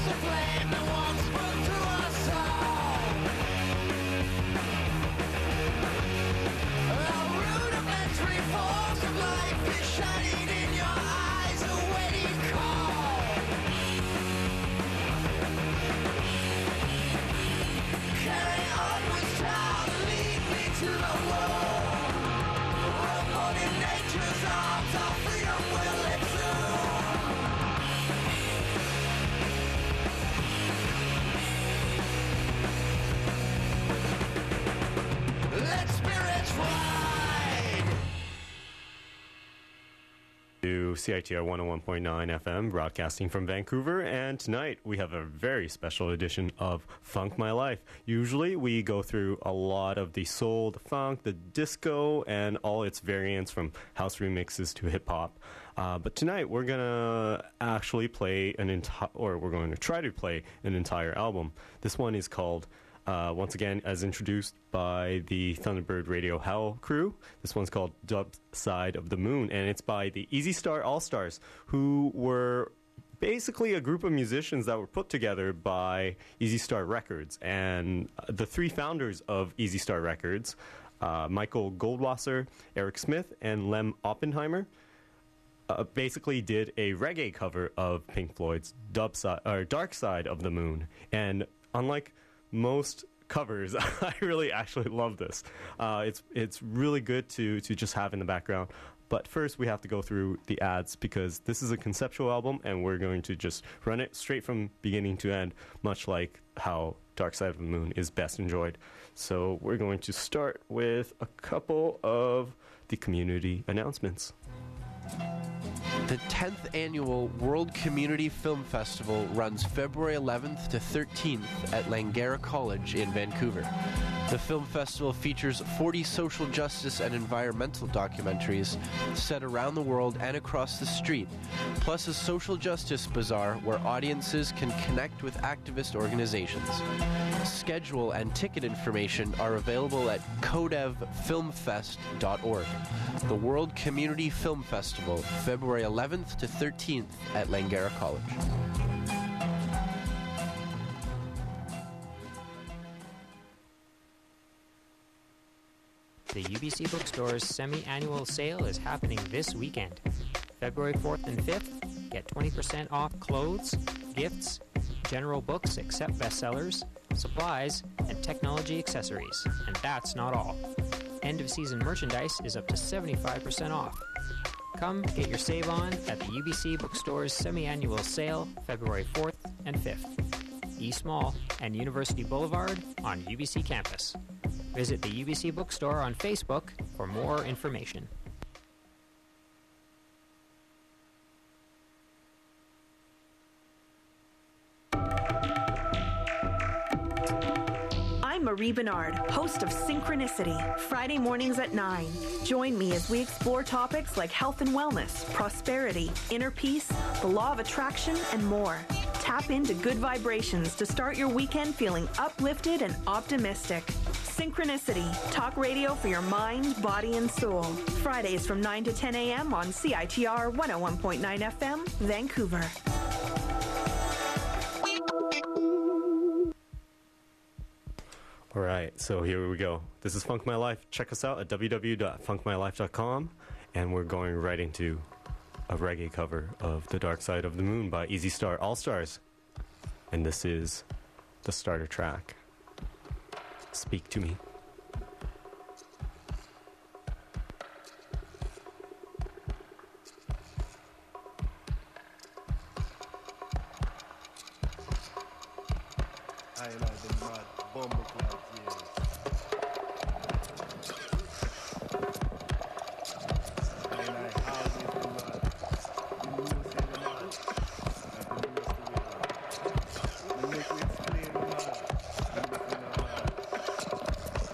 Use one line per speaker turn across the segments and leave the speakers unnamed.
CITR 101.9 FM, broadcasting from Vancouver, and tonight we have a very special edition of Funk My Life. Usually we go through a lot of the soul, the funk, the disco, and all its variants from house remixes to hip-hop. But tonight we're going to actually play we're going to try to play an entire album. This one is called once again, as introduced by the Thunderbird Radio Howl crew. This one's called Dub Side of the Moon, and it's by the Easy Star All-Stars, who were basically a group of musicians that were put together by Easy Star Records. And the three founders of Easy Star Records, Michael Goldwasser, Eric Smith, and Lem Oppenheimer, basically did a reggae cover of Pink Floyd's Dark Side of the Moon. And unlike most covers, I really actually love this. It's really good to just have in the background. But first we have to go through the ads, because this is a conceptual album and we're going to just run it straight from beginning to end, much like how Dark Side of the Moon is best enjoyed. So we're going to start with a couple of the community announcements.
The 10th Annual World Community Film Festival runs February 11th to 13th at Langara College in Vancouver. The film festival features 40 social justice and environmental documentaries set around the world and across the street, plus a social justice bazaar where audiences can connect with activist organizations. Schedule and ticket information are available at codevfilmfest.org. The World Community Film Festival, February 11th to 13th at Langara College.
The UBC Bookstore's semi-annual sale is happening this weekend. February 4th and 5th, get 20% off clothes, gifts, general books except bestsellers, supplies, and technology accessories. And that's not all. End-of-season merchandise is up to 75% off. Come get your save on at the UBC Bookstore's semi-annual sale, February 4th and 5th. East Mall and University Boulevard on UBC campus. Visit the UBC Bookstore on Facebook for more information.
I'm Marie Bernard, host of Synchronicity, Friday mornings at 9. Join me as we explore topics like health and wellness, prosperity, inner peace, the law of attraction, and more. Tap into good vibrations to start your weekend feeling uplifted and optimistic. Synchronicity, talk radio for your mind, body, and soul. Fridays from 9 to 10 a.m. on CITR 101.9 FM, Vancouver.
All right, so here we go. This is Funk My Life. Check us out at www.funkmylife.com, and we're going right into a reggae cover of The Dark Side of the Moon by Easy Star All-Stars. And this is the starter track. Speak to Me.
I know the mad bumble cloud years. I know how you the mad. You know say the mad. I can use the way. You make me explain the mad. You make me know mad.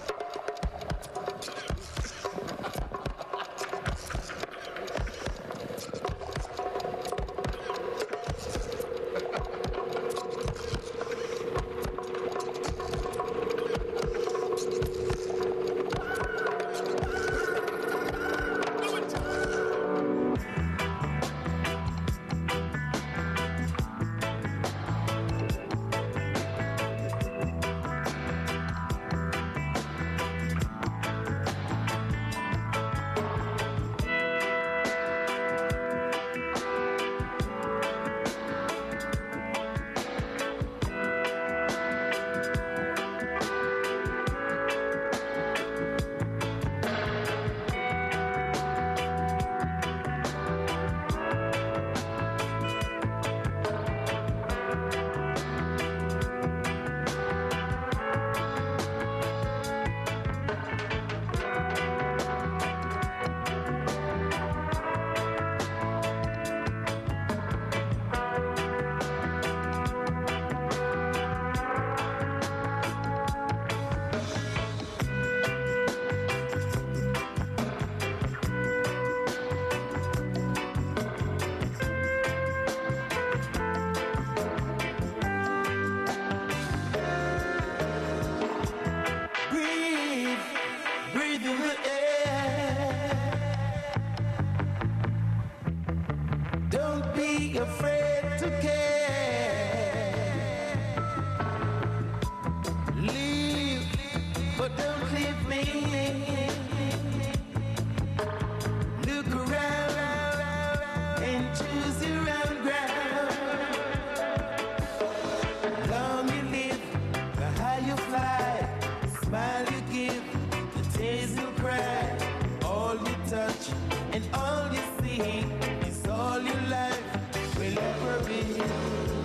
be afraid to care. Leave, but don't leave me. Look around and choose your own ground. Long you live, the higher you fly, the smile you give, the tears you cry. All you touch and all you see is all your life will ever be.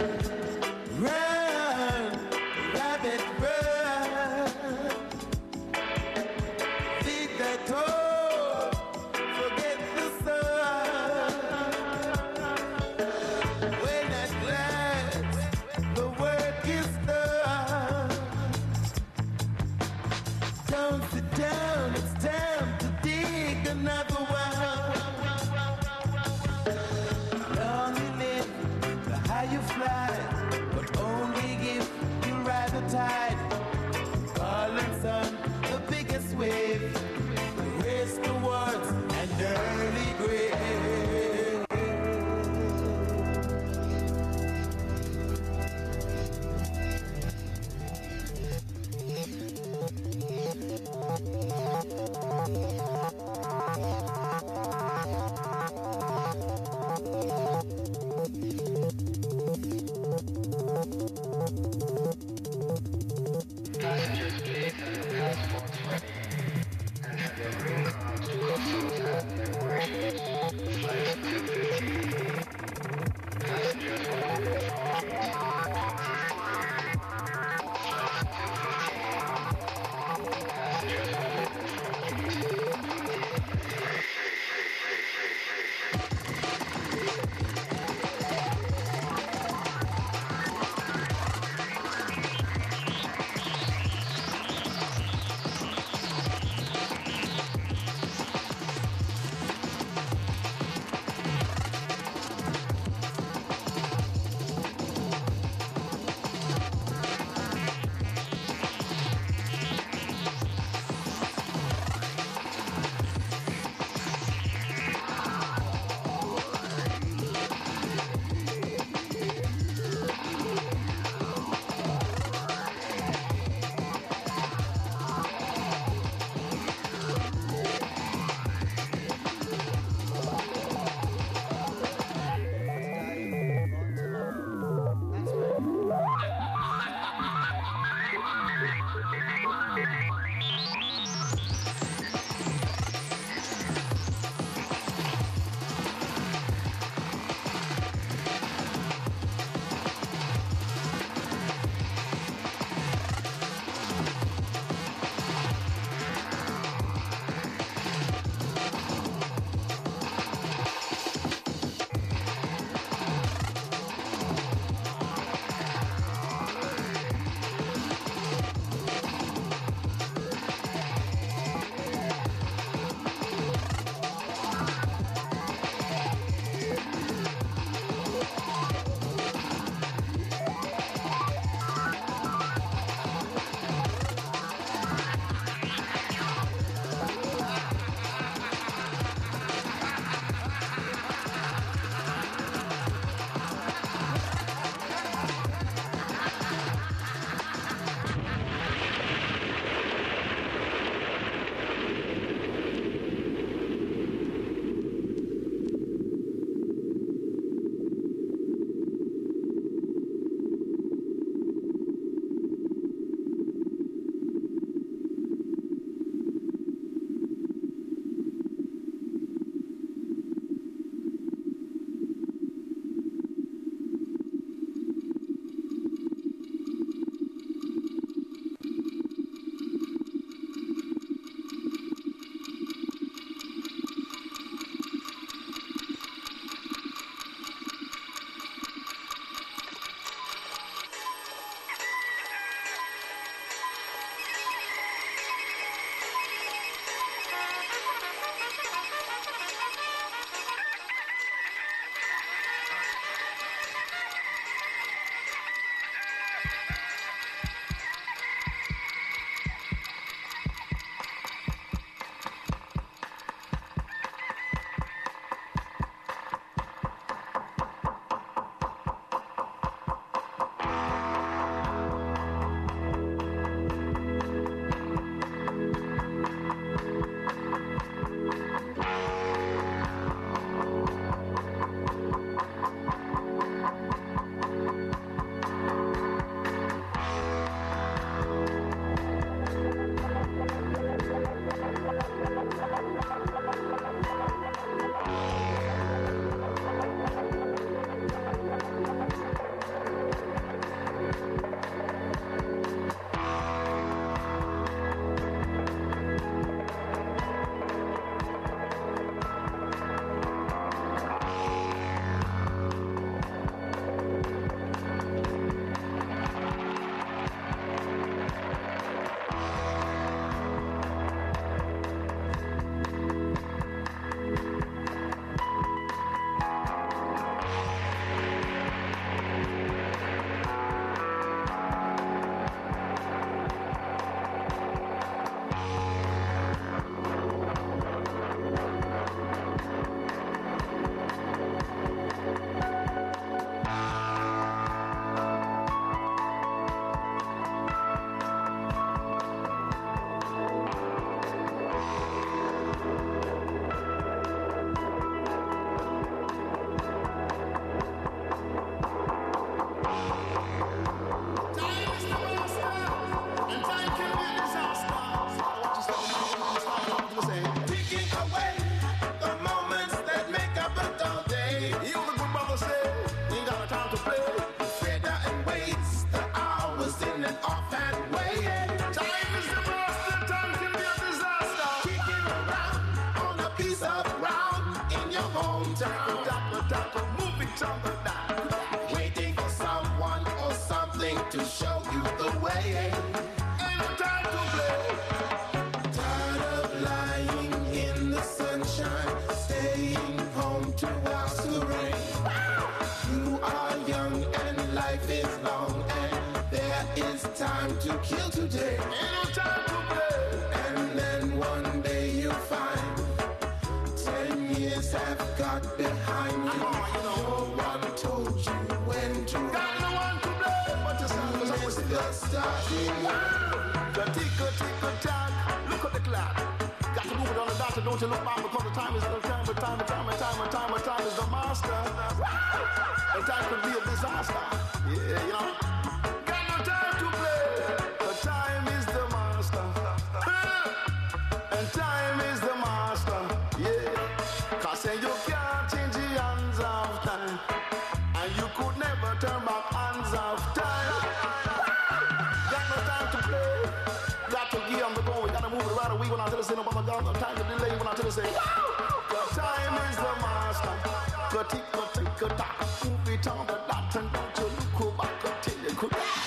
master say, we ain't got no time to play. Feather and waste the hours in an offhand way. Time is the master, time can be a disaster. Kicking around on a piece of ground in your hometown. Tackle, moving on the down. Waiting for someone or something to show you the way. Ain't no time to play. Tired of lying in the sunshine, staying home to watch the rain. You are young and life is long, and there is time to kill today. Ain't no time to play. And then one day you find 10 years have got behind you. No one told you when to run. Got no one to blame but yourself. It's the starting line. The tick-a-tick-a-tack. Look at the clock. Got to move it on the dot, don't you look back, because the time is the time is the master. And time could be a disaster. Yeah, you know. Got no time to play. The time is the master. And time is the master. Yeah. Cause then you can't change the hands of time. And you could never turn back hands of time. Got no time to play. Got to give them the go. We gotta move it right away when I tell us say no, but I got no time to delay when I tell us say. The time is the master. The tick-a-tick-a-tack. Move it on the dot and don't you look back until you could die.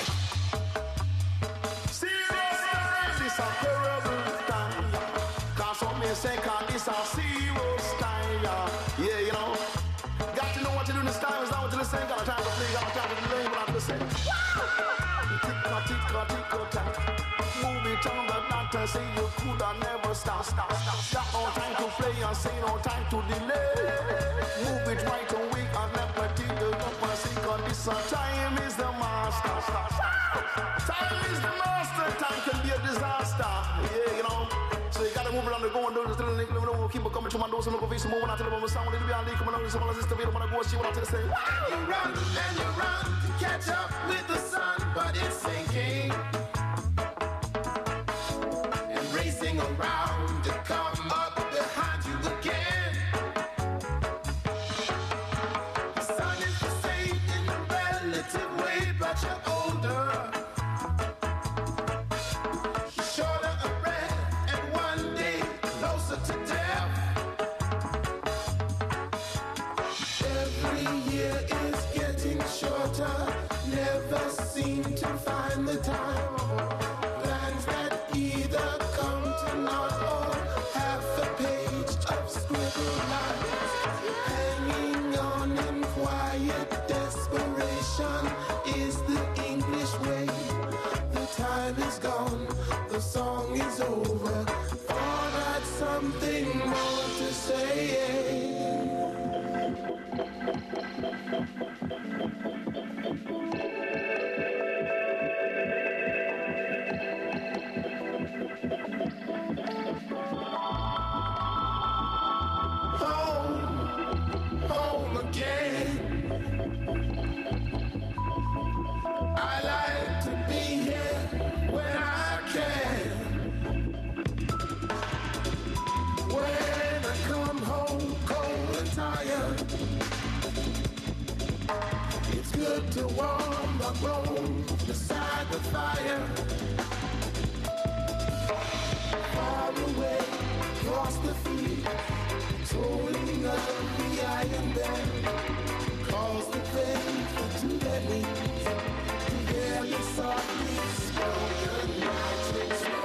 Serious time, this a terrible time. Cause some may say, cause this a serious time. Yeah, you know. Got to know what to do this time. It's not what you listen. Got a time to play, got a time to delay when I listen. Tick-a-tick-a-tick-a-tack. Move it on the dot and say you could have never stop. Got no time to play and say no time to delay. Move it right away and never till you look and see, cause this time is the master. Time is the master. Time can be a disaster. Yeah, you know. So you gotta move it on the go and do this little thing. Keep it coming to my doors and look over face and move on. I tell them I'm sound. It'll be on the come on. This one is the video when I go see what I tell you say. You run and you run to catch up with the sun, but it's sinking. And racing around to come up behind you again. The sun is the same in a relative way, but you're older. You're shorter of breath and one day closer to death. Every year is getting shorter. Never seem to find the time. Plans that either come to naught or half a page of scribbled lines. Hanging on in quiet desperation is the English way. The time is gone, the song is over. Thought I'd something more to say. Home again. I like to be here when I can. When I come home cold and tired, it's good to warm my bones beside the fire. Far away, across the field, tolling of the iron bell, calls the faithful to their knees to hear the softly spoken magic spell.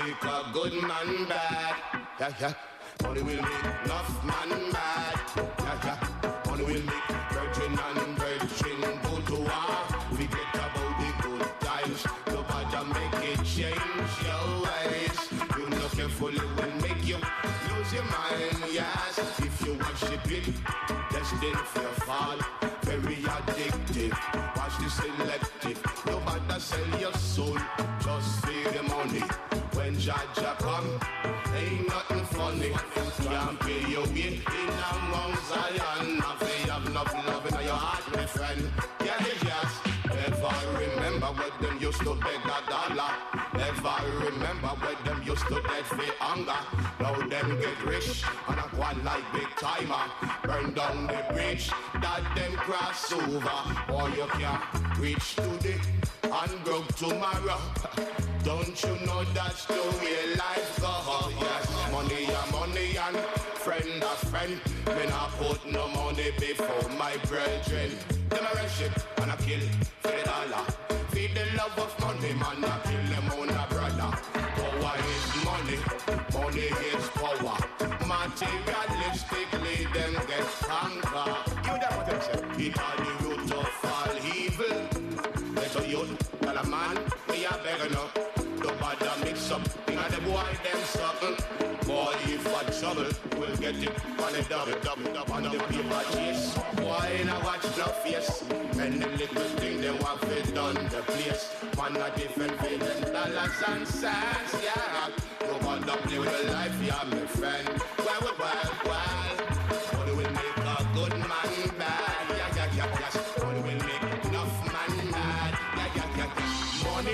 make a good man bad. Yeah, yeah. Money will make enough man mad. Yeah, yeah. Money will make virgin and virgin go to war. Forget about the good times. Nobody make it change your ways. You know carefully will make you lose your mind. Yes, if you worship it, destined for your fall. Very addictive. Watch the selective. Nobody sell your soul. Just feed the money. When Jaja come, ain't nothing funny. Can't pay your way in and Mount Zion. Nothing have enough love in your heart, my friend. Yeah, yes. Ever remember when them used to beg a dollar? Ever remember when them used to dead for hunger? Now them get rich and a quad like big timer. Burn down the bridge that them cross over. Or you can't reach today and broke tomorrow. Don't you know that's the way life goes? Yes, money a money and friend a friend. Me not put no money before my brethren. Them a worship and a kill for the dollar. Feed the love of money, man, a kill them own a brother. Power is money, money is power. Materialistically, them get conquered. You know what I'm saying? It are the root of all evil. Let a youth, tell a man, me a beggar no. Nobody mix up, inna the boy them something. Boy, if a trouble, we'll get it on the double, on the paper chase. Boy, now watch no face. And the little thing they want fit done the place. Man a different way than dollars and cents, yeah. Nobody play with the life, yeah, my friend. Well. Money will make a good man bad, yeah. Money will make enough man mad, yeah. Money.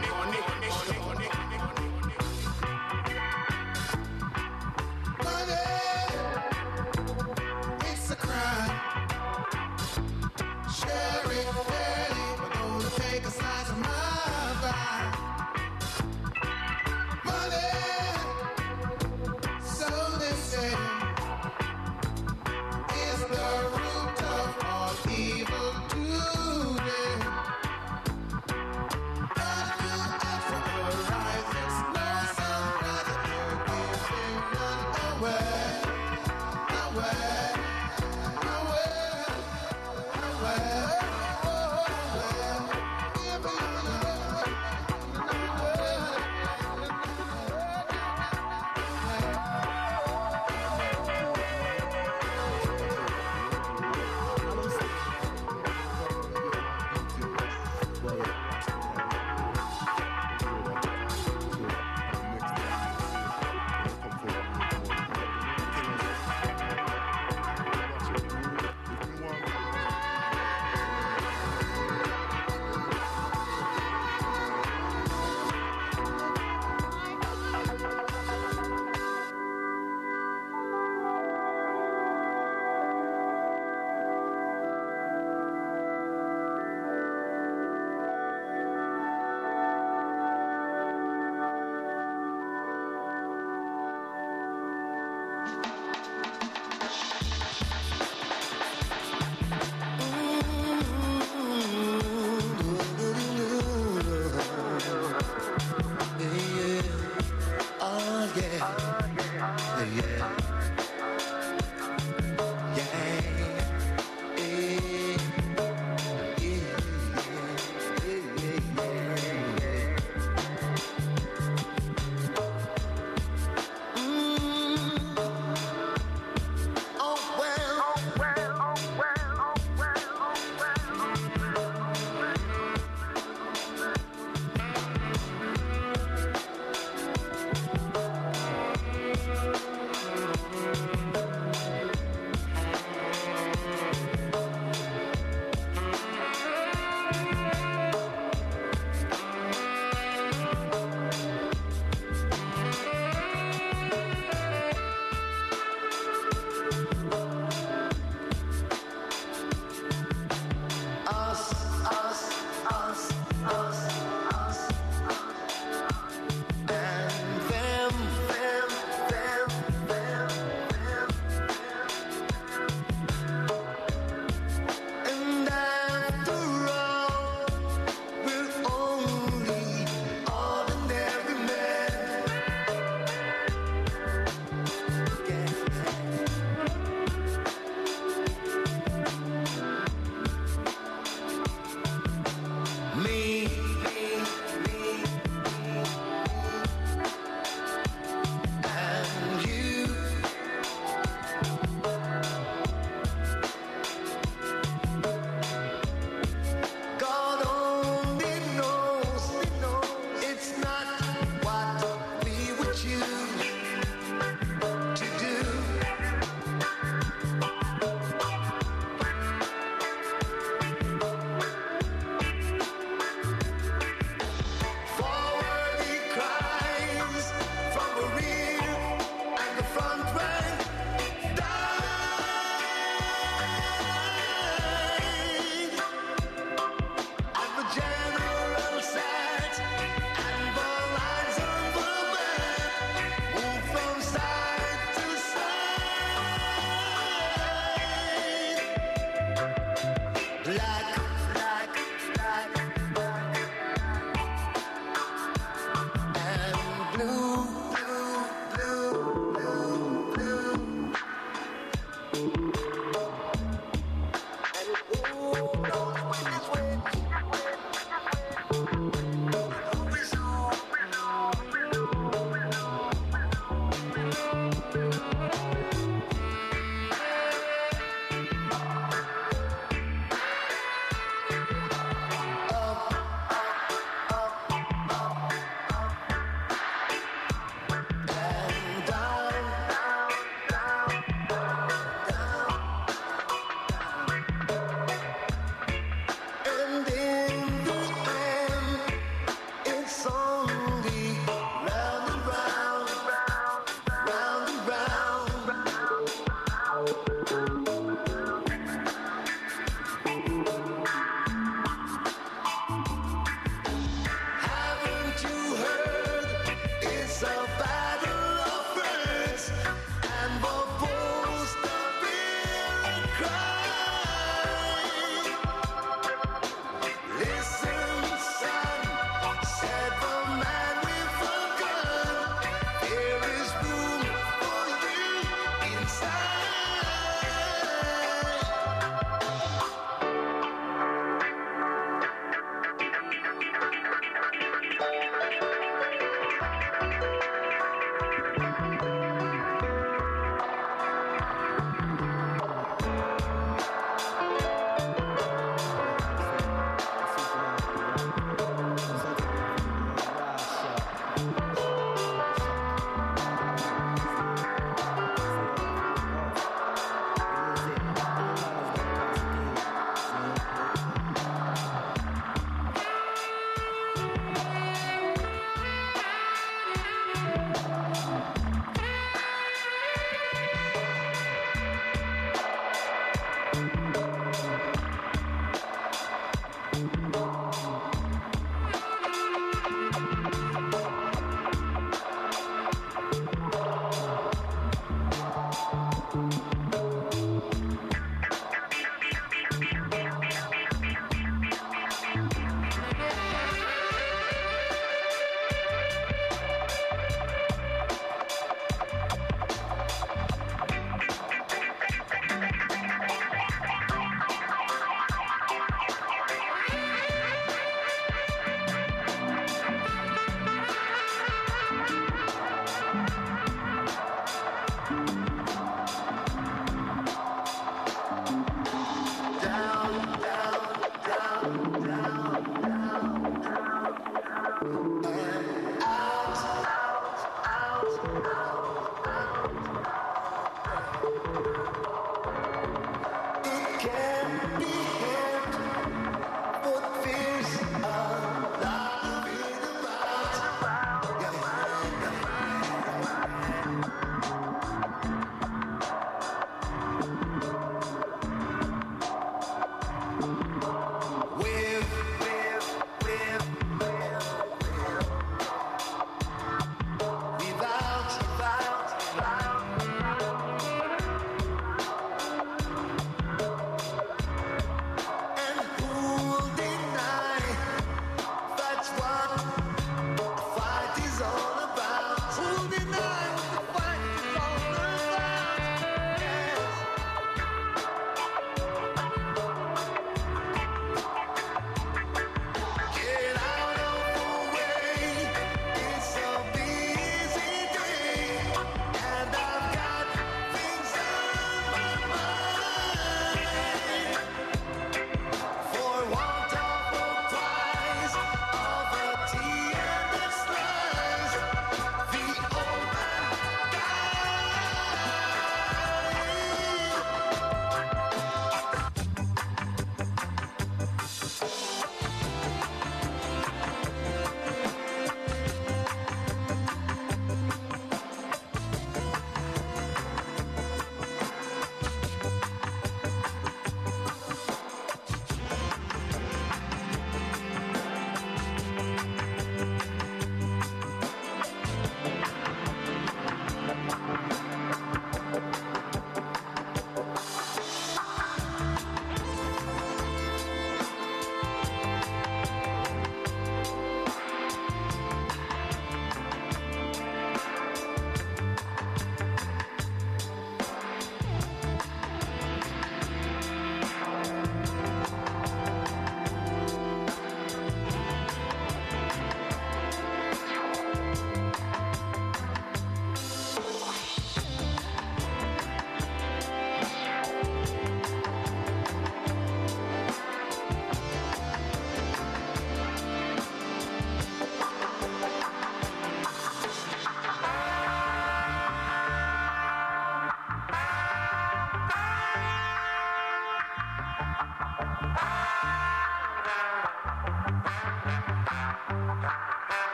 It's a crime. Share it fairly. We're gonna take a slice of my pie. Money, so they say, is the root of all evil today. But you ask for the rise, it's no surprise that you're giving none away.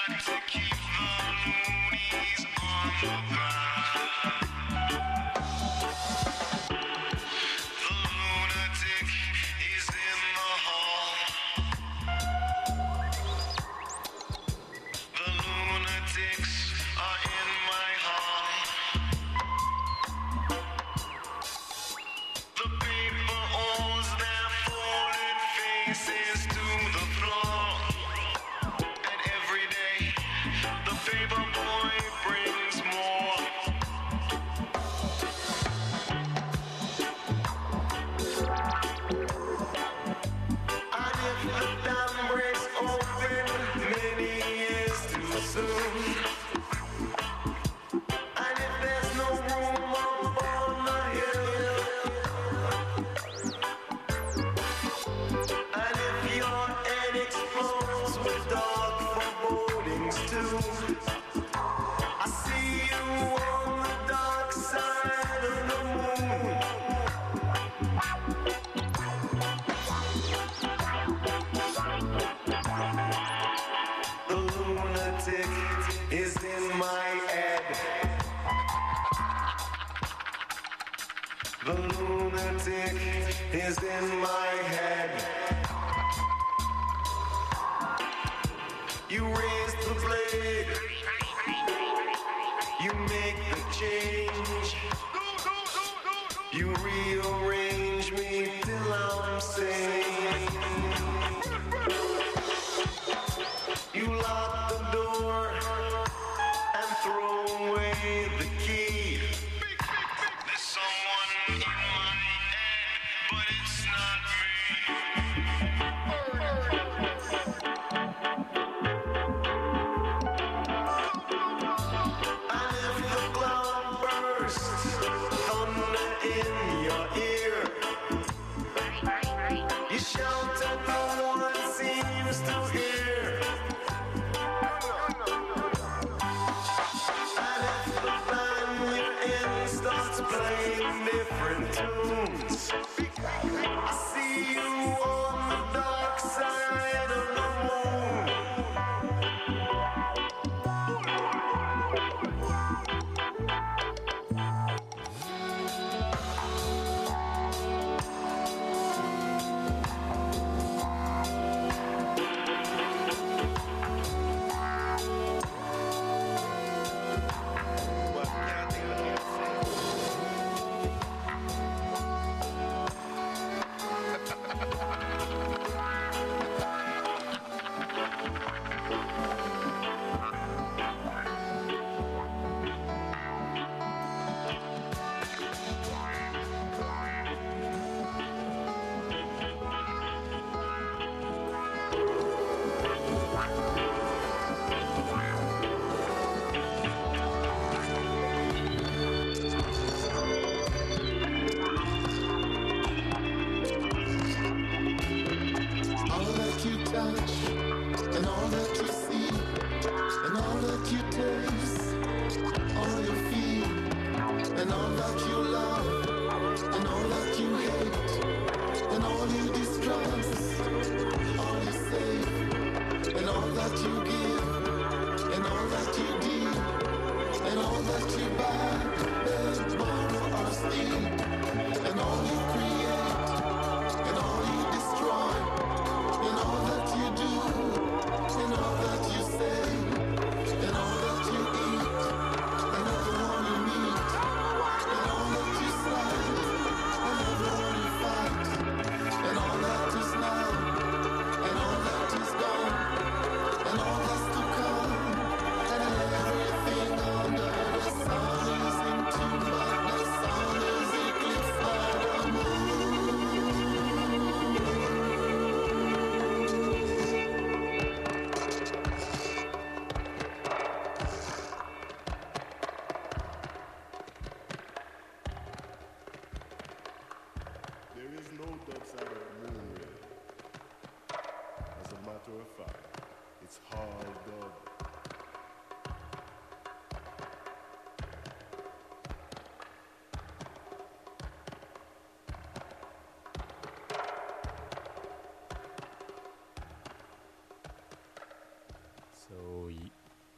The lunatic is in my head. You raise the blade. You make the change. You rearrange me till I'm sane. You lock the door and throw away the key. There's someone in my head, but it's not and if the cloud bursts, thunder in your ear, you shout and no one seems to hear. And if the band you're in starts playing different tunes, I see you on the dark side of the moon. But can't think of what to say.
All that you touch, and all that you see, and all that you taste, all you feel, and all that you love, and all that you hate, and all you distrust, all you save, and all that you give, and all that you deal, and all that you buy, beg, borrow, or steal, and all you create, and all you destroy. In all that you do, in all that you say, in all that you eat, and everyone you meet, in all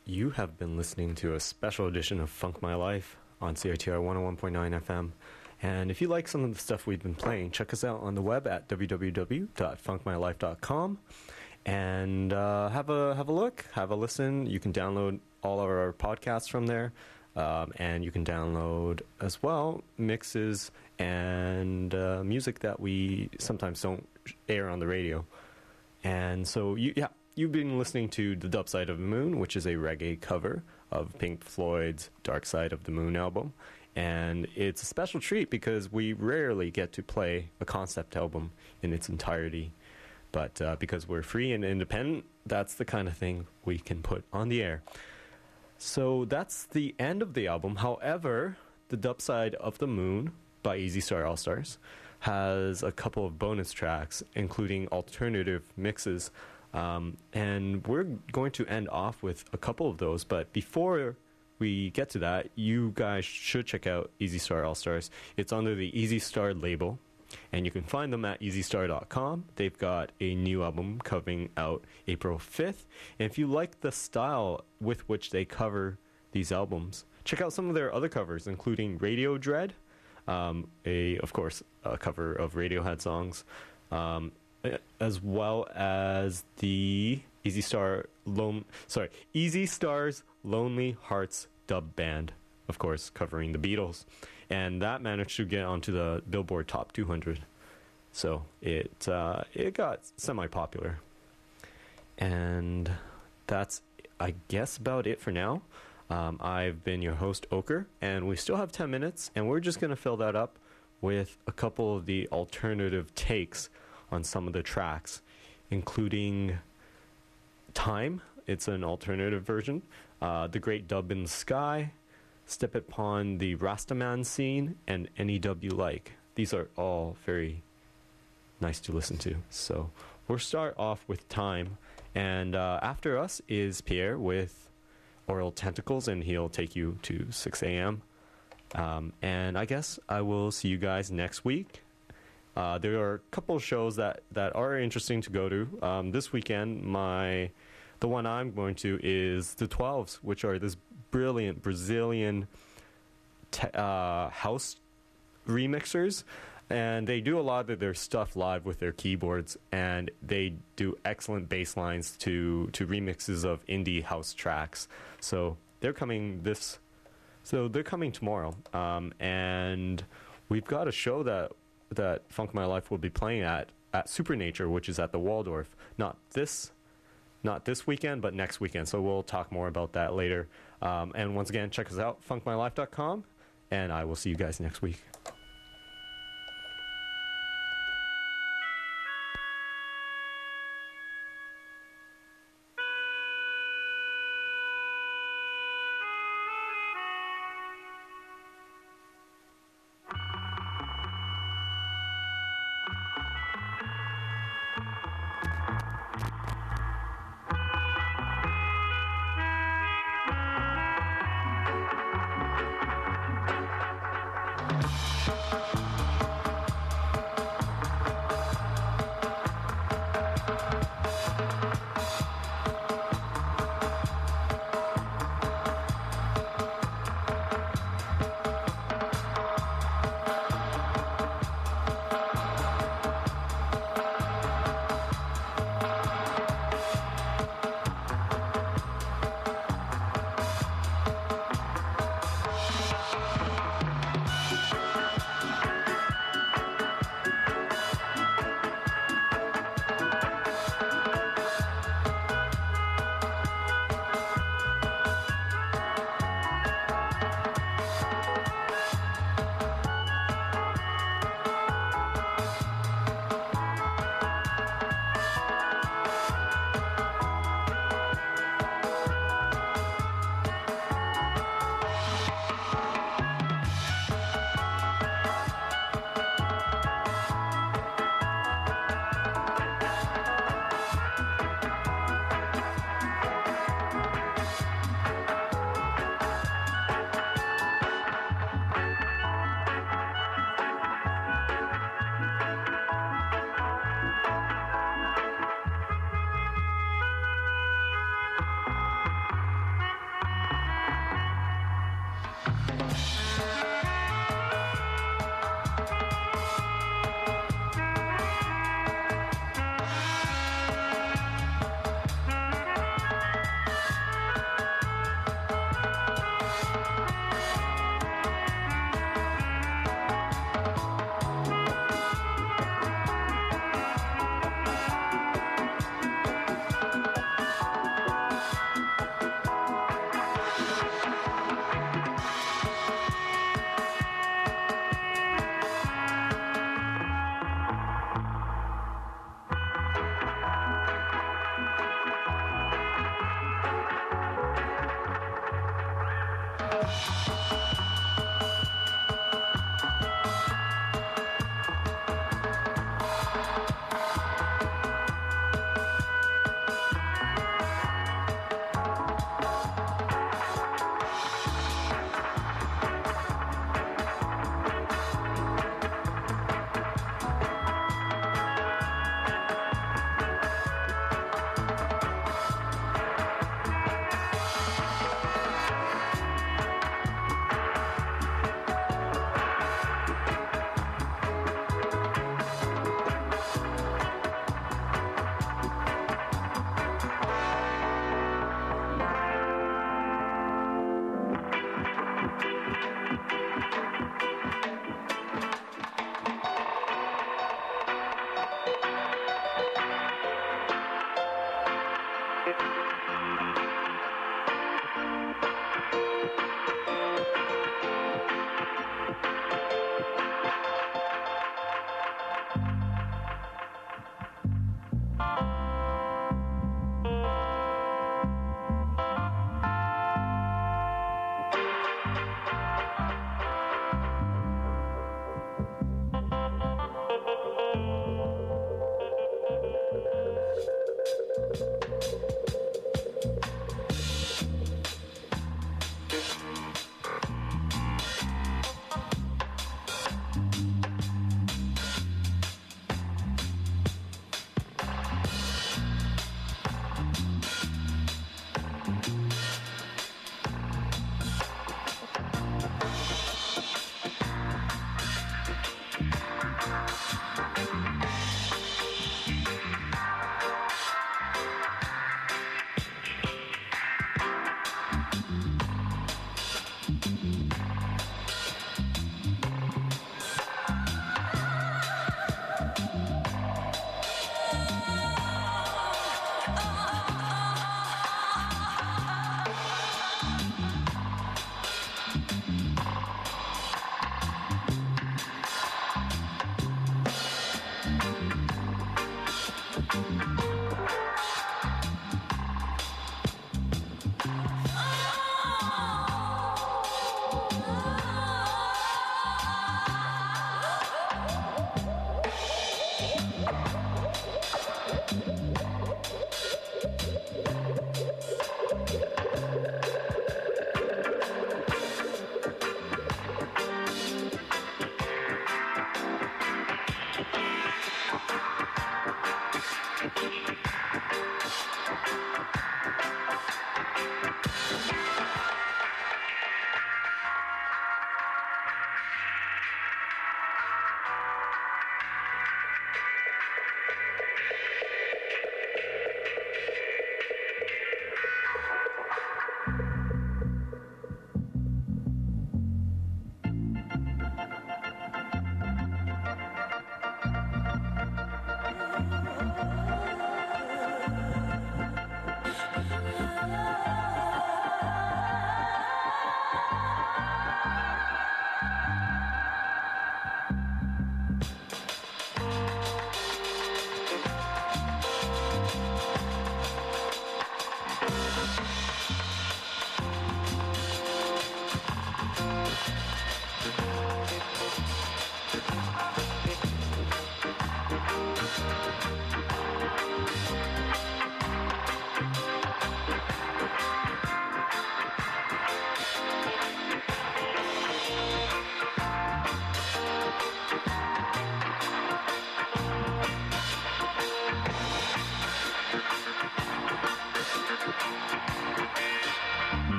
You have been listening to a special edition of Funk My Life on CITR 101.9 FM. And if you like some of the stuff we've been playing, check us out on the web at www.funkmylife.com and have a look, have a listen. You can download all of our podcasts from there, and you can download as well mixes and music that we sometimes don't air on the radio. And so, you've been listening to The Dub Side of the Moon, which is a reggae cover of Pink Floyd's Dark Side of the Moon album. And it's a special treat because we rarely get to play a concept album in its entirety. But because we're free and independent, that's the kind of thing we can put on the air. So that's the end of the album. However, The Dub Side of the Moon by Easy Star All Stars has a couple of bonus tracks, including alternative mixes. And we're going to end off with a couple of those. But before we get to that, you guys should check out Easy Star All Stars. It's under the Easy Star label, and you can find them at easystar.com. They've got a new album coming out April 5th. And if you like the style with which they cover these albums, check out some of their other covers, including Radio Dread, of course, a cover of Radiohead songs, as well as the Easy Star's Lonely Hearts dub band, of course, covering the Beatles. And that managed to get onto the Billboard Top 200. So it got semi-popular. And that's, I guess, about it for now. I've been your host, Ochre, and we still have 10 minutes, and we're just going to fill that up with a couple of the alternative takes on some of the tracks, including Time. It's an alternative version. The Great Dub in the Sky, Step Upon the Rastaman Scene, and Any Dub You Like. These are all very nice to listen to. So we'll start off with Time. And after us is Pierre with Oral Tentacles, and he'll take you to 6 a.m. And I guess I will see you guys next week. There are a couple of shows that are interesting to go to. This weekend, the one I'm going to is the 12s, which are this brilliant Brazilian house remixers. And they do a lot of their stuff live with their keyboards, and they do excellent bass lines to remixes of indie house tracks. So they're coming tomorrow. And we've got a show that Funk My Life will be playing at Supernature, which is at the Waldorf. Not this weekend, but next weekend. So we'll talk more about that later. And once again, check us out, funkmylife.com, and I will see you guys next week.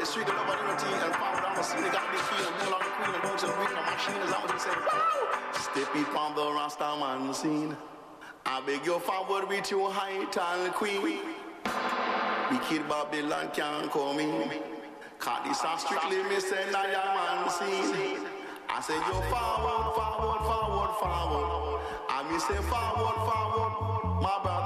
street, nobody in the team, and forward on the scene, they got the key, and bring along the queen, and don't you bring the machine, is that what you say? Step it from the Rasta man scene. I beg you forward with your height and queen. Wicked Babylon can't come in. Cause this a strictly me say now your man scene. I say you forward, forward, forward, forward. I me say forward, forward, my brother.